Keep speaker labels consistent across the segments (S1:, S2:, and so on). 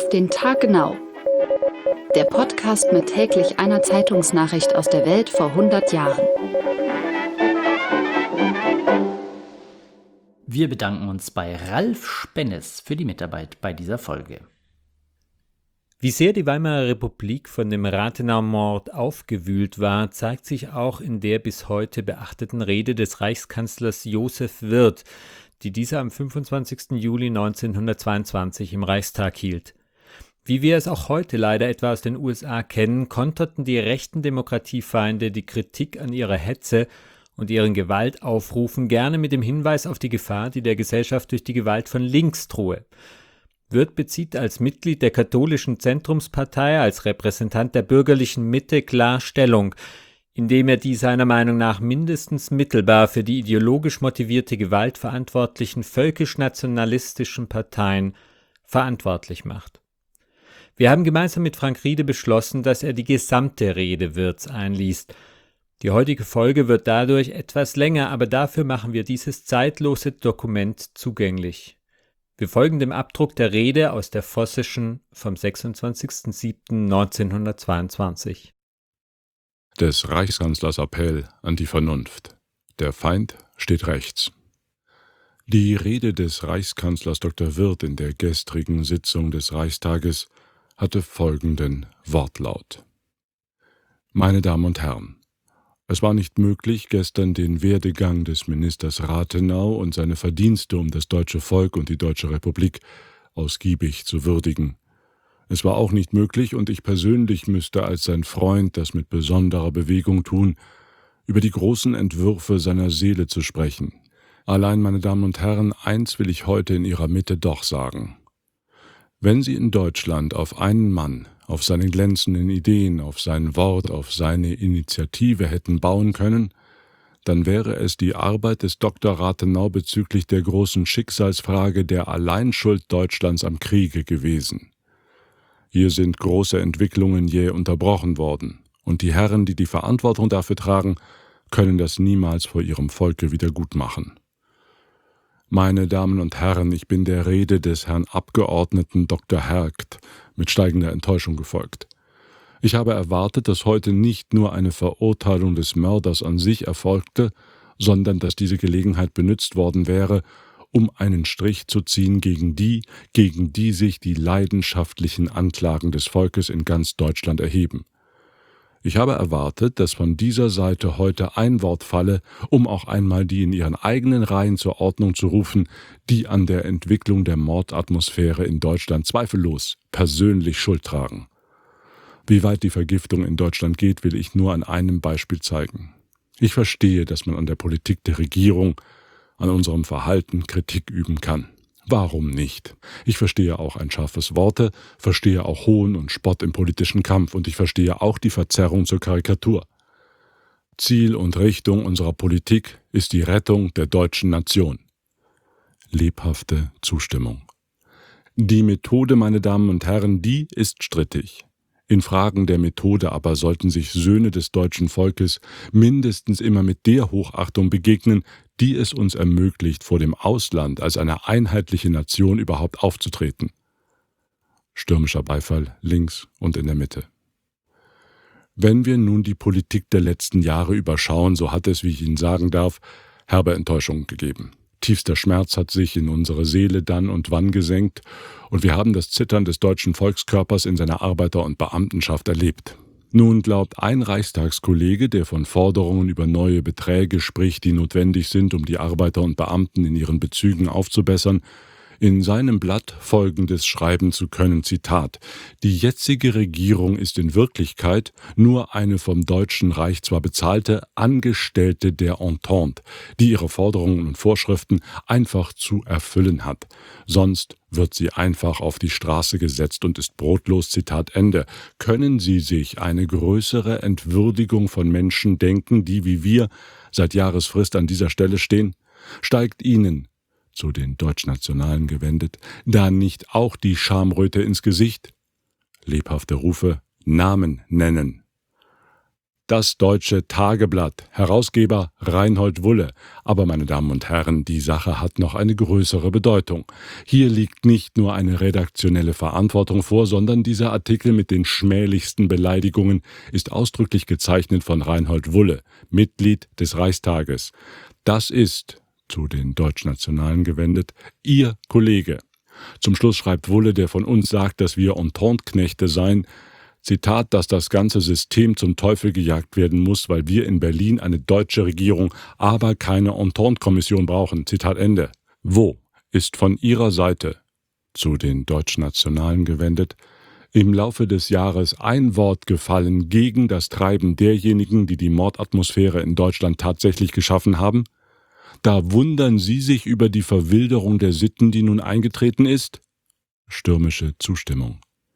S1: den Tag genau. Der Podcast mit täglich einer Zeitungsnachricht aus der Welt vor 100 Jahren.
S2: Wir bedanken uns bei Ralf Spennes für die Mitarbeit bei dieser Folge.
S3: Wie sehr die Weimarer Republik von dem Rathenau-Mord aufgewühlt war, zeigt sich auch in der bis heute beachteten Rede des Reichskanzlers Josef Wirth, die dieser am 25. Juli 1922 im Reichstag hielt. Wie wir es auch heute leider etwa aus den USA kennen, konterten die rechten Demokratiefeinde die Kritik an ihrer Hetze und ihren Gewaltaufrufen gerne mit dem Hinweis auf die Gefahr, die der Gesellschaft durch die Gewalt von links drohe. Wirth bezieht als Mitglied der katholischen Zentrumspartei, als Repräsentant der bürgerlichen Mitte klar Stellung, indem er die seiner Meinung nach mindestens mittelbar für die ideologisch motivierte Gewalt verantwortlichen völkisch-nationalistischen Parteien verantwortlich macht. Wir haben gemeinsam mit Frank Riede beschlossen, dass er die gesamte Rede Wirths einliest. Die heutige Folge wird dadurch etwas länger, aber dafür machen wir dieses zeitlose Dokument zugänglich. Wir folgen dem Abdruck der Rede aus der Vossischen vom 26.07.1922.
S4: Des Reichskanzlers Appell an die Vernunft. Der Feind steht rechts. Die Rede des Reichskanzlers Dr. Wirth in der gestrigen Sitzung des Reichstages hatte folgenden Wortlaut. Meine Damen und Herren, es war nicht möglich, gestern den Werdegang des Ministers Rathenau und seine Verdienste um das deutsche Volk und die Deutsche Republik ausgiebig zu würdigen. Es war auch nicht möglich, und ich persönlich müsste als sein Freund das mit besonderer Bewegung tun, über die großen Entwürfe seiner Seele zu sprechen. Allein, meine Damen und Herren, eins will ich heute in Ihrer Mitte doch sagen. Wenn Sie in Deutschland auf einen Mann, auf seine glänzenden Ideen, auf sein Wort, auf seine Initiative hätten bauen können, dann wäre es die Arbeit des Dr. Rathenau bezüglich der großen Schicksalsfrage der Alleinschuld Deutschlands am Kriege gewesen. Hier sind große Entwicklungen jäh unterbrochen worden, und die Herren, die die Verantwortung dafür tragen, können das niemals vor ihrem Volke wiedergutmachen. Meine Damen und Herren, ich bin der Rede des Herrn Abgeordneten Dr. Hergt mit steigender Enttäuschung gefolgt. Ich habe erwartet, dass heute nicht nur eine Verurteilung des Mörders an sich erfolgte, sondern dass diese Gelegenheit benützt worden wäre, um einen Strich zu ziehen gegen die sich die leidenschaftlichen Anklagen des Volkes in ganz Deutschland erheben. Ich habe erwartet, dass von dieser Seite heute ein Wort falle, um auch einmal die in ihren eigenen Reihen zur Ordnung zu rufen, die an der Entwicklung der Mordatmosphäre in Deutschland zweifellos persönlich Schuld tragen. Wie weit die Vergiftung in Deutschland geht, will ich nur an einem Beispiel zeigen. Ich verstehe, dass man an der Politik der Regierung, an unserem Verhalten Kritik üben kann. Warum nicht? Ich verstehe auch ein scharfes Worte, verstehe auch Hohn und Spott im politischen Kampf, und ich verstehe auch die Verzerrung zur Karikatur. Ziel und Richtung unserer Politik ist die Rettung der deutschen Nation. Lebhafte Zustimmung. Die Methode, meine Damen und Herren, die ist strittig. In Fragen der Methode aber sollten sich Söhne des deutschen Volkes mindestens immer mit der Hochachtung begegnen, die es uns ermöglicht, vor dem Ausland als eine einheitliche Nation überhaupt aufzutreten. Stürmischer Beifall links und in der Mitte. Wenn wir nun die Politik der letzten Jahre überschauen, so hat es, wie ich Ihnen sagen darf, herbe Enttäuschungen gegeben. Tiefster Schmerz hat sich in unsere Seele dann und wann gesenkt, und wir haben das Zittern des deutschen Volkskörpers in seiner Arbeiter- und Beamtenschaft erlebt. Nun glaubt ein Reichstagskollege, der von Forderungen über neue Beträge spricht, die notwendig sind, um die Arbeiter und Beamten in ihren Bezügen aufzubessern, in seinem Blatt Folgendes schreiben zu können, Zitat: Die jetzige Regierung ist in Wirklichkeit nur eine vom Deutschen Reich zwar bezahlte Angestellte der Entente, die ihre Forderungen und Vorschriften einfach zu erfüllen hat. Sonst wird sie einfach auf die Straße gesetzt und ist brotlos, Zitat Ende. Können Sie sich eine größere Entwürdigung von Menschen denken, die wie wir seit Jahresfrist an dieser Stelle stehen? Steigt Ihnen, zu den Deutschnationalen gewendet, da nicht auch die Schamröte ins Gesicht? Lebhafte Rufe, Namen nennen. Das Deutsche Tageblatt, Herausgeber Reinhold Wulle. Aber, meine Damen und Herren, die Sache hat noch eine größere Bedeutung. Hier liegt nicht nur eine redaktionelle Verantwortung vor, sondern dieser Artikel mit den schmählichsten Beleidigungen ist ausdrücklich gezeichnet von Reinhold Wulle, Mitglied des Reichstages. Das ist, zu den Deutschnationalen gewendet, Ihr Kollege. Zum Schluss schreibt Wulle, der von uns sagt, dass wir Entente-Knechte seien, Zitat, dass das ganze System zum Teufel gejagt werden muss, weil wir in Berlin eine deutsche Regierung, aber keine Entente-Kommission brauchen. Zitat Ende. Wo ist von Ihrer Seite, zu den Deutschnationalen gewendet, im Laufe des Jahres ein Wort gefallen gegen das Treiben derjenigen, die die Mordatmosphäre in Deutschland tatsächlich geschaffen haben? Da wundern Sie sich über die Verwilderung der Sitten, die nun eingetreten ist? Stürmische Zustimmung.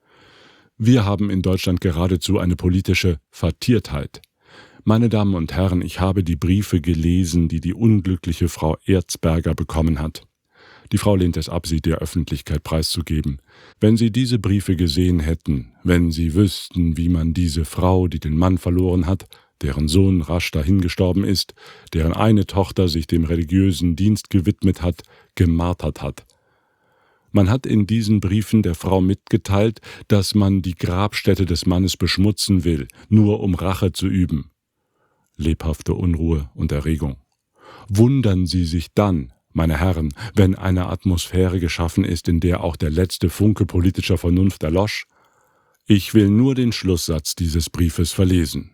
S4: Wir haben in Deutschland geradezu eine politische Vertiertheit. Meine Damen und Herren, ich habe die Briefe gelesen, die die unglückliche Frau Erzberger bekommen hat. Die Frau lehnt es ab, sie der Öffentlichkeit preiszugeben. Wenn Sie diese Briefe gesehen hätten, wenn Sie wüssten, wie man diese Frau, die den Mann verloren hat, deren Sohn rasch dahingestorben ist, deren eine Tochter sich dem religiösen Dienst gewidmet hat, gemartert hat. Man hat in diesen Briefen der Frau mitgeteilt, dass man die Grabstätte des Mannes beschmutzen will, nur um Rache zu üben. Lebhafte Unruhe und Erregung. Wundern Sie sich dann, meine Herren, wenn eine Atmosphäre geschaffen ist, in der auch der letzte Funke politischer Vernunft erlosch? Ich will nur den Schlusssatz dieses Briefes verlesen.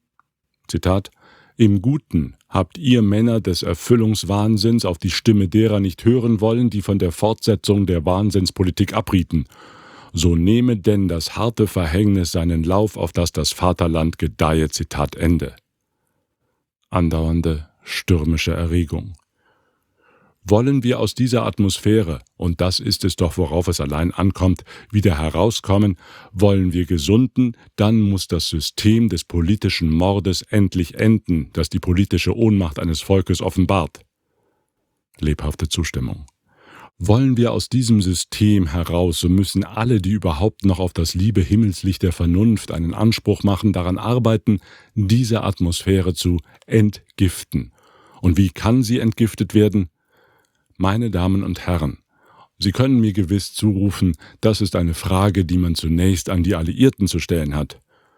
S4: Zitat: Im Guten habt ihr Männer des Erfüllungswahnsinns auf die Stimme derer nicht hören wollen, die von der Fortsetzung der Wahnsinnspolitik abrieten. So nehme denn das harte Verhängnis seinen Lauf, auf das das Vaterland gedeihe. Zitat Ende. Andauernde stürmische Erregung. Wollen wir aus dieser Atmosphäre, und das ist es doch, worauf es allein ankommt, wieder herauskommen, wollen wir gesunden, dann muss das System des politischen Mordes endlich enden, das die politische Ohnmacht eines Volkes offenbart. Lebhafte Zustimmung. Wollen wir aus diesem System heraus, so müssen alle, die überhaupt noch auf das liebe Himmelslicht der Vernunft einen Anspruch machen, daran arbeiten, diese Atmosphäre zu entgiften. Und wie kann sie entgiftet werden? Meine Damen und Herren, Sie können mir gewiss zurufen, das ist eine Frage, die man zunächst an die Alliierten zu stellen hat.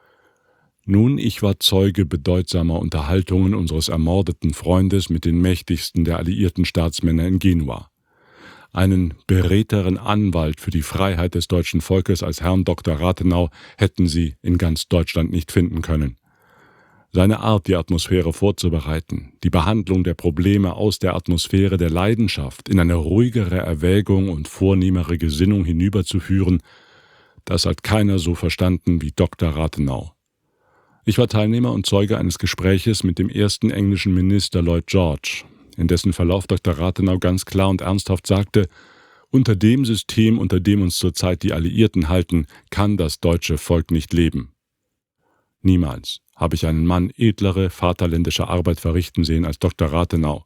S4: Nun, ich war Zeuge bedeutsamer Unterhaltungen unseres ermordeten Freundes mit den mächtigsten der alliierten Staatsmänner in Genua. Einen beredteren Anwalt für die Freiheit des deutschen Volkes als Herrn Dr. Rathenau hätten Sie in ganz Deutschland nicht finden können. Seine Art, die Atmosphäre vorzubereiten, die Behandlung der Probleme aus der Atmosphäre der Leidenschaft in eine ruhigere Erwägung und vornehmere Gesinnung hinüberzuführen, das hat keiner so verstanden wie Dr. Rathenau. Ich war Teilnehmer und Zeuge eines Gespräches mit dem ersten englischen Minister Lloyd George, in dessen Verlauf Dr. Rathenau ganz klar und ernsthaft sagte, unter dem System, unter dem uns zurzeit die Alliierten halten, kann das deutsche Volk nicht leben. Niemals habe ich einen Mann edlere, vaterländische Arbeit verrichten sehen als Dr. Rathenau.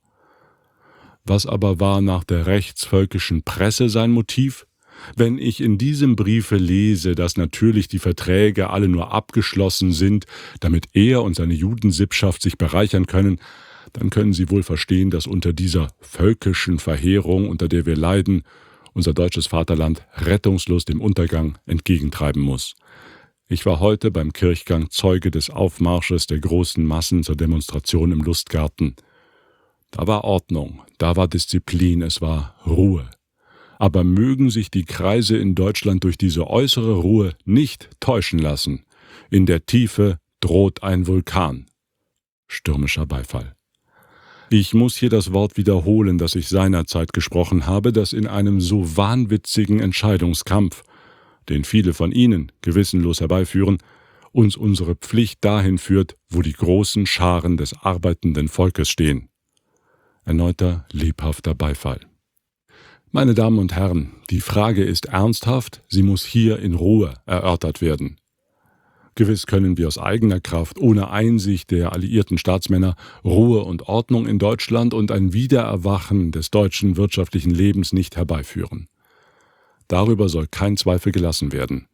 S4: Was aber war nach der rechtsvölkischen Presse sein Motiv? Wenn ich in diesem Briefe lese, dass natürlich die Verträge alle nur abgeschlossen sind, damit er und seine Judensippschaft sich bereichern können, dann können Sie wohl verstehen, dass unter dieser völkischen Verheerung, unter der wir leiden, unser deutsches Vaterland rettungslos dem Untergang entgegentreiben muss. Ich war heute beim Kirchgang Zeuge des Aufmarsches der großen Massen zur Demonstration im Lustgarten. Da war Ordnung, da war Disziplin, es war Ruhe. Aber mögen sich die Kreise in Deutschland durch diese äußere Ruhe nicht täuschen lassen. In der Tiefe droht ein Vulkan. Stürmischer Beifall. Ich muss hier das Wort wiederholen, das ich seinerzeit gesprochen habe, dass in einem so wahnwitzigen Entscheidungskampf, den viele von Ihnen gewissenlos herbeiführen, uns unsere Pflicht dahin führt, wo die großen Scharen des arbeitenden Volkes stehen. Erneuter lebhafter Beifall. Meine Damen und Herren, die Frage ist ernsthaft, sie muss hier in Ruhe erörtert werden. Gewiss können wir aus eigener Kraft, ohne Einsicht der alliierten Staatsmänner, Ruhe und Ordnung in Deutschland und ein Wiedererwachen des deutschen wirtschaftlichen Lebens nicht herbeiführen. Darüber soll kein Zweifel gelassen werden.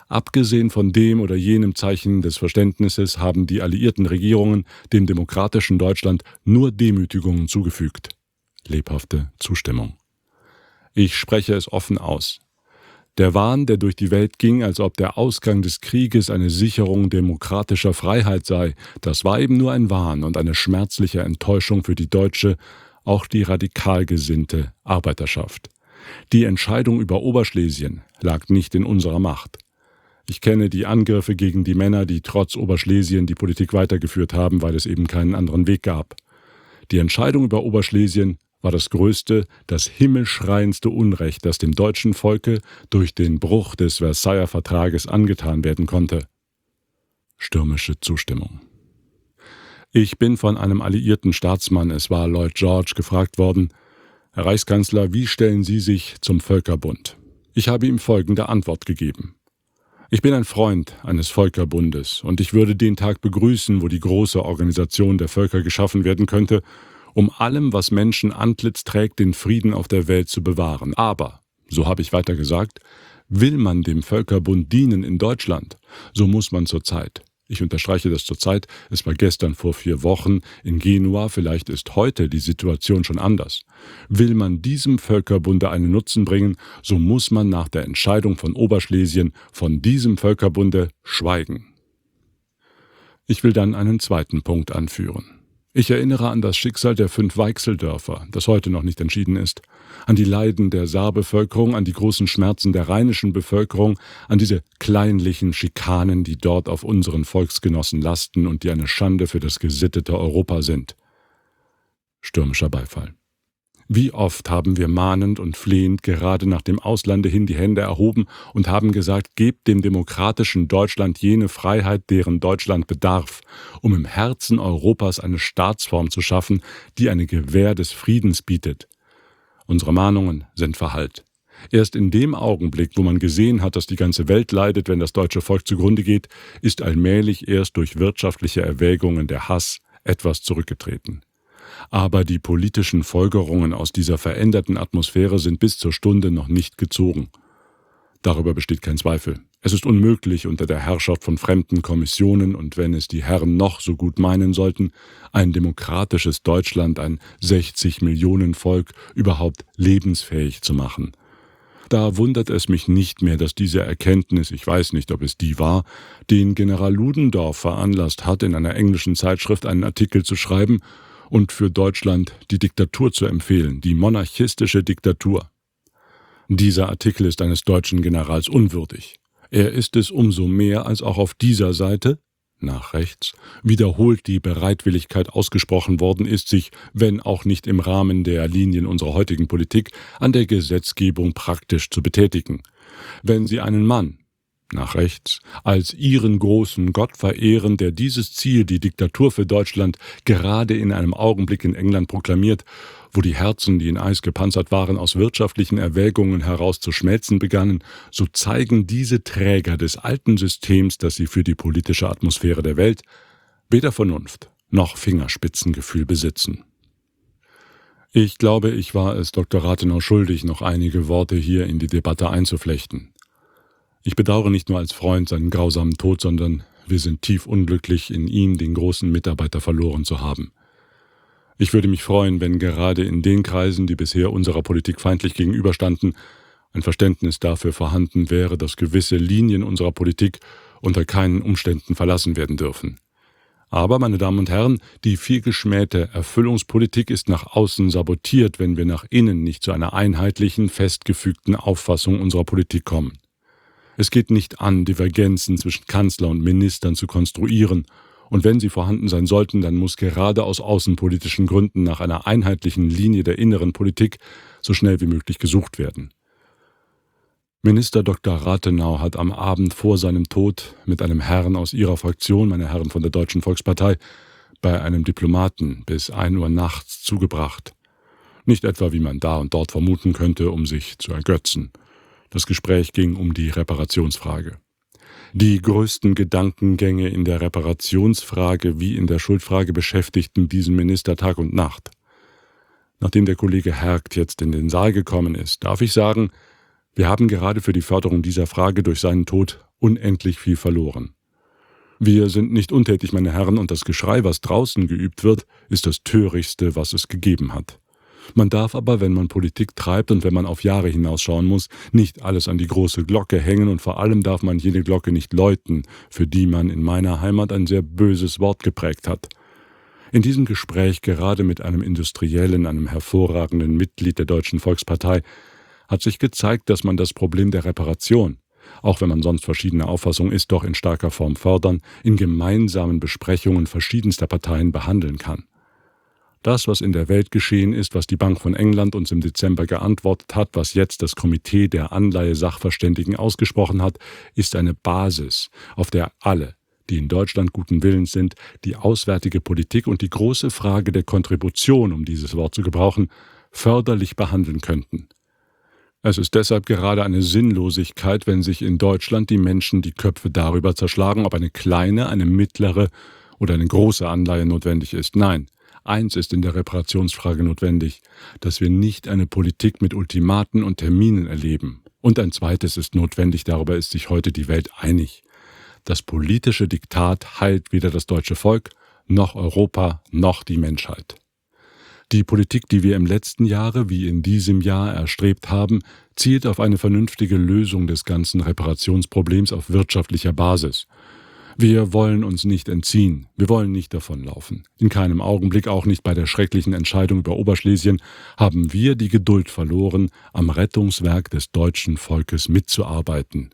S4: Abgesehen von dem oder jenem Zeichen des Verständnisses haben die alliierten Regierungen dem demokratischen Deutschland nur Demütigungen zugefügt. Lebhafte Zustimmung. Ich spreche es offen aus. Der Wahn, der durch die Welt ging, als ob der Ausgang des Krieges eine Sicherung demokratischer Freiheit sei, das war eben nur ein Wahn und eine schmerzliche Enttäuschung für die deutsche, auch die radikal gesinnte Arbeiterschaft. Die Entscheidung über Oberschlesien lag nicht in unserer Macht. Ich kenne die Angriffe gegen die Männer, die trotz Oberschlesien die Politik weitergeführt haben, weil es eben keinen anderen Weg gab. Die Entscheidung über Oberschlesien war das größte, das himmelschreiendste Unrecht, das dem deutschen Volke durch den Bruch des Versailler Vertrages angetan werden konnte. Stürmische Zustimmung. Ich bin von einem alliierten Staatsmann, es war Lloyd George, gefragt worden: Herr Reichskanzler, wie stellen Sie sich zum Völkerbund? Ich habe ihm folgende Antwort gegeben: Ich bin ein Freund eines Völkerbundes und ich würde den Tag begrüßen, wo die große Organisation der Völker geschaffen werden könnte, um allem, was Menschen Antlitz trägt, den Frieden auf der Welt zu bewahren. Aber, so habe ich weiter gesagt, will man dem Völkerbund dienen in Deutschland, so muss man zurzeit, ich unterstreiche das zurzeit, es war gestern vor 4 Wochen in Genua, vielleicht ist heute die Situation schon anders. Will man diesem Völkerbunde einen Nutzen bringen, so muss man nach der Entscheidung von Oberschlesien von diesem Völkerbunde schweigen. Ich will dann einen zweiten Punkt anführen. Ich erinnere an das Schicksal der 5 Weichseldörfer, das heute noch nicht entschieden ist, an die Leiden der Saarbevölkerung, an die großen Schmerzen der rheinischen Bevölkerung, an diese kleinlichen Schikanen, die dort auf unseren Volksgenossen lasten und die eine Schande für das gesittete Europa sind. Stürmischer Beifall. Wie oft haben wir mahnend und flehend gerade nach dem Auslande hin die Hände erhoben und haben gesagt, gebt dem demokratischen Deutschland jene Freiheit, deren Deutschland bedarf, um im Herzen Europas eine Staatsform zu schaffen, die eine Gewähr des Friedens bietet. Unsere Mahnungen sind verhallt. Erst in dem Augenblick, wo man gesehen hat, dass die ganze Welt leidet, wenn das deutsche Volk zugrunde geht, ist allmählich erst durch wirtschaftliche Erwägungen der Hass etwas zurückgetreten. Aber die politischen Folgerungen aus dieser veränderten Atmosphäre sind bis zur Stunde noch nicht gezogen. Darüber besteht kein Zweifel. Es ist unmöglich, unter der Herrschaft von fremden Kommissionen und wenn es die Herren noch so gut meinen sollten, ein demokratisches Deutschland, ein 60-Millionen-Volk überhaupt lebensfähig zu machen. Da wundert es mich nicht mehr, dass diese Erkenntnis, ich weiß nicht, ob es die war, den General Ludendorff veranlasst hat, in einer englischen Zeitschrift einen Artikel zu schreiben und für Deutschland die Diktatur zu empfehlen, die monarchistische Diktatur. Dieser Artikel ist eines deutschen Generals unwürdig. Er ist es umso mehr, als auch auf dieser Seite, nach rechts, wiederholt die Bereitwilligkeit ausgesprochen worden ist, sich, wenn auch nicht im Rahmen der Linien unserer heutigen Politik, an der Gesetzgebung praktisch zu betätigen. Wenn Sie einen Mann, nach rechts, als ihren großen Gott verehren, der dieses Ziel, die Diktatur für Deutschland, gerade in einem Augenblick in England proklamiert, wo die Herzen, die in Eis gepanzert waren, aus wirtschaftlichen Erwägungen heraus zu schmelzen begannen, so zeigen diese Träger des alten Systems, dass sie für die politische Atmosphäre der Welt weder Vernunft noch Fingerspitzengefühl besitzen. Ich glaube, ich war es Dr. Rathenau schuldig, noch einige Worte hier in die Debatte einzuflechten. Ich bedauere nicht nur als Freund seinen grausamen Tod, sondern wir sind tief unglücklich, in ihm den großen Mitarbeiter verloren zu haben. Ich würde mich freuen, wenn gerade in den Kreisen, die bisher unserer Politik feindlich gegenüberstanden, ein Verständnis dafür vorhanden wäre, dass gewisse Linien unserer Politik unter keinen Umständen verlassen werden dürfen. Aber, meine Damen und Herren, die vielgeschmähte Erfüllungspolitik ist nach außen sabotiert, wenn wir nach innen nicht zu einer einheitlichen, festgefügten Auffassung unserer Politik kommen. Es geht nicht an, Divergenzen zwischen Kanzler und Ministern zu konstruieren, und wenn sie vorhanden sein sollten, dann muss gerade aus außenpolitischen Gründen nach einer einheitlichen Linie der inneren Politik so schnell wie möglich gesucht werden. Minister Dr. Rathenau hat am Abend vor seinem Tod mit einem Herrn aus Ihrer Fraktion, meine Herren von der Deutschen Volkspartei, bei einem Diplomaten bis 1 Uhr nachts zugebracht. Nicht etwa, wie man da und dort vermuten könnte, um sich zu ergötzen. Das Gespräch ging um die Reparationsfrage. Die größten Gedankengänge in der Reparationsfrage wie in der Schuldfrage beschäftigten diesen Minister Tag und Nacht. Nachdem der Kollege Hergt jetzt in den Saal gekommen ist, darf ich sagen, Wir haben gerade für die Förderung dieser Frage durch seinen Tod unendlich viel verloren. Wir sind nicht untätig, meine Herren, und das Geschrei, was draußen geübt wird, ist das Törichtste, was es gegeben hat. Man darf aber, wenn man Politik treibt und wenn man auf Jahre hinausschauen muss, nicht alles an die große Glocke hängen, und vor allem darf man jene Glocke nicht läuten, für die man in meiner Heimat ein sehr böses Wort geprägt hat. In diesem Gespräch, gerade mit einem Industriellen, einem hervorragenden Mitglied der Deutschen Volkspartei, hat sich gezeigt, dass man das Problem der Reparation, auch wenn man sonst verschiedener Auffassung ist, doch in starker Form fördern, in gemeinsamen Besprechungen verschiedenster Parteien behandeln kann. Das, was in der Welt geschehen ist, was die Bank von England uns im Dezember geantwortet hat, was jetzt das Komitee der Anleihesachverständigen ausgesprochen hat, ist eine Basis, auf der alle, die in Deutschland guten Willens sind, die auswärtige Politik und die große Frage der Kontribution, um dieses Wort zu gebrauchen, förderlich behandeln könnten. Es ist deshalb gerade eine Sinnlosigkeit, wenn sich in Deutschland die Menschen die Köpfe darüber zerschlagen, ob eine kleine, eine mittlere oder eine große Anleihe notwendig ist. Nein, eins ist in der Reparationsfrage notwendig, dass wir nicht eine Politik mit Ultimaten und Terminen erleben. Und ein zweites ist notwendig, darüber ist sich heute die Welt einig. Das politische Diktat heilt weder das deutsche Volk, noch Europa, noch die Menschheit. Die Politik, die wir im letzten Jahre wie in diesem Jahr erstrebt haben, zielt auf eine vernünftige Lösung des ganzen Reparationsproblems auf wirtschaftlicher Basis. Wir wollen uns nicht entziehen, wir wollen nicht davonlaufen. In keinem Augenblick, auch nicht bei der schrecklichen Entscheidung über Oberschlesien, haben wir die Geduld verloren, am Rettungswerk des deutschen Volkes mitzuarbeiten.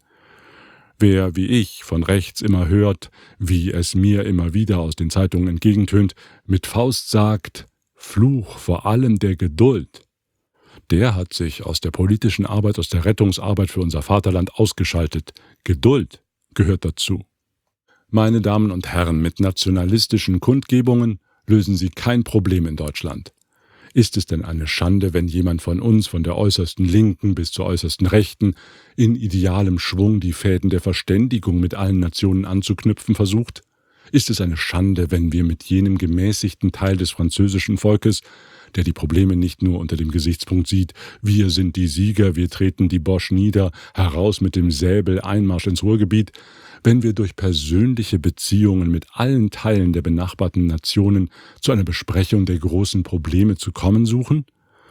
S4: Wer wie ich von rechts immer hört, wie es mir immer wieder aus den Zeitungen entgegentönt, mit Faust sagt, Fluch vor allem der Geduld, der hat sich aus der politischen Arbeit, aus der Rettungsarbeit für unser Vaterland ausgeschaltet. Geduld gehört dazu. Meine Damen und Herren, mit nationalistischen Kundgebungen lösen Sie kein Problem in Deutschland. Ist es denn eine Schande, wenn jemand von uns, von der äußersten Linken bis zur äußersten Rechten, in idealem Schwung die Fäden der Verständigung mit allen Nationen anzuknüpfen versucht? Ist es eine Schande, wenn wir mit jenem gemäßigten Teil des französischen Volkes, der die Probleme nicht nur unter dem Gesichtspunkt sieht, wir sind die Sieger, wir treten die Boche nieder, heraus mit dem Säbel, Einmarsch ins Ruhrgebiet, wenn wir durch persönliche Beziehungen mit allen Teilen der benachbarten Nationen zu einer Besprechung der großen Probleme zu kommen suchen?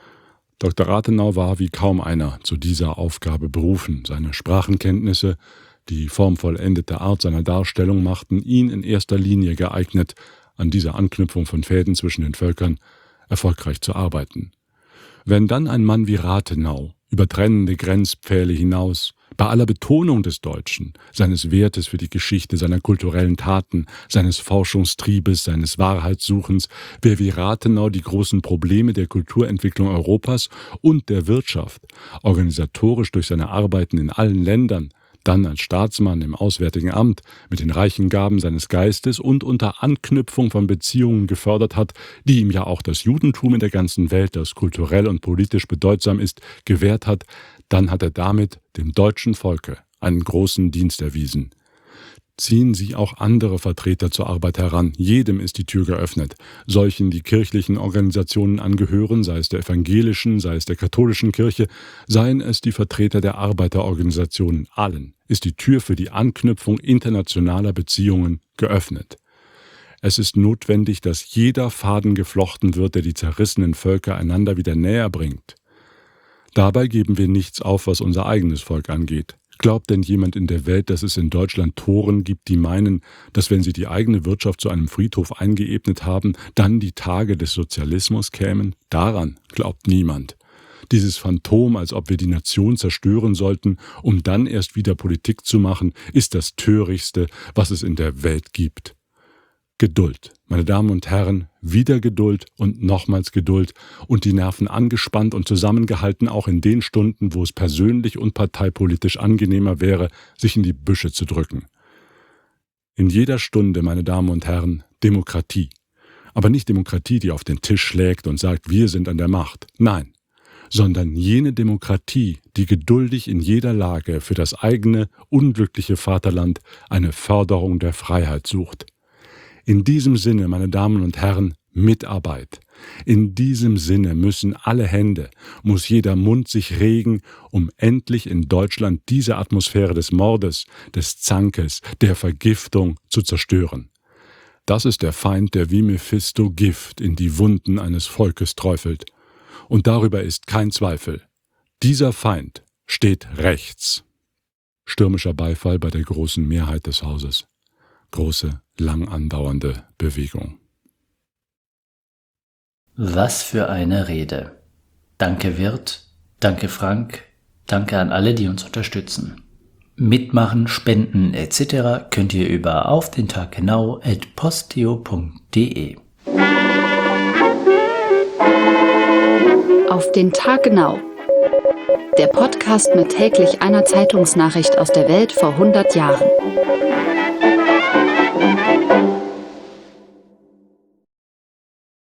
S4: Dr. Rathenau war wie kaum einer zu dieser Aufgabe berufen. Seine Sprachenkenntnisse, die formvollendete Art seiner Darstellung machten ihn in erster Linie geeignet, an dieser Anknüpfung von Fäden zwischen den Völkern erfolgreich zu arbeiten. Wenn dann ein Mann wie Rathenau über trennende Grenzpfähle hinaus, bei aller Betonung des Deutschen, seines Wertes für die Geschichte, seiner kulturellen Taten, seines Forschungstriebes, seines Wahrheitssuchens, wer wie Rathenau die großen Probleme der Kulturentwicklung Europas und der Wirtschaft organisatorisch durch seine Arbeiten in allen Ländern, dann als Staatsmann im Auswärtigen Amt mit den reichen Gaben seines Geistes und unter Anknüpfung von Beziehungen gefördert hat, die ihm ja auch das Judentum in der ganzen Welt, das kulturell und politisch bedeutsam ist, gewährt hat, dann hat er damit dem deutschen Volke einen großen Dienst erwiesen. Ziehen Sie auch andere Vertreter zur Arbeit heran. Jedem ist die Tür geöffnet. Solchen, die kirchlichen Organisationen angehören, sei es der evangelischen, sei es der katholischen Kirche, seien es die Vertreter der Arbeiterorganisationen, allen ist die Tür für die Anknüpfung internationaler Beziehungen geöffnet. Es ist notwendig, dass jeder Faden geflochten wird, der die zerrissenen Völker einander wieder näher bringt. Dabei geben wir nichts auf, was unser eigenes Volk angeht. Glaubt denn jemand in der Welt, dass es in Deutschland Toren gibt, die meinen, dass wenn sie die eigene Wirtschaft zu einem Friedhof eingeebnet haben, dann die Tage des Sozialismus kämen? Daran glaubt niemand. Dieses Phantom, als ob wir die Nation zerstören sollten, um dann erst wieder Politik zu machen, ist das Törichtste, was es in der Welt gibt. Geduld, meine Damen und Herren, wieder Geduld und nochmals Geduld und die Nerven angespannt und zusammengehalten, auch in den Stunden, wo es persönlich und parteipolitisch angenehmer wäre, sich in die Büsche zu drücken. In jeder Stunde, meine Damen und Herren, Demokratie. Aber nicht Demokratie, die auf den Tisch schlägt und sagt, wir sind an der Macht. Nein, sondern jene Demokratie, die geduldig in jeder Lage für das eigene, unglückliche Vaterland eine Förderung der Freiheit sucht. In diesem Sinne, meine Damen und Herren, Mitarbeit. In diesem Sinne müssen alle Hände, muss jeder Mund sich regen, um endlich in Deutschland diese Atmosphäre des Mordes, des Zankes, der Vergiftung zu zerstören. Das ist der Feind, der wie Mephisto Gift in die Wunden eines Volkes träufelt. Und darüber ist kein Zweifel. Dieser Feind steht rechts. Stürmischer Beifall bei der großen Mehrheit des Hauses. Große, lang andauernde Bewegung.
S2: Was für eine Rede. Danke Wirth, danke Frank, danke an alle, die uns unterstützen. Mitmachen, spenden etc. könnt ihr über aufdentaggenau@posteo.de.
S1: Auf den Tag genau. Der Podcast mit täglich einer Zeitungsnachricht aus der Welt vor 100 Jahren.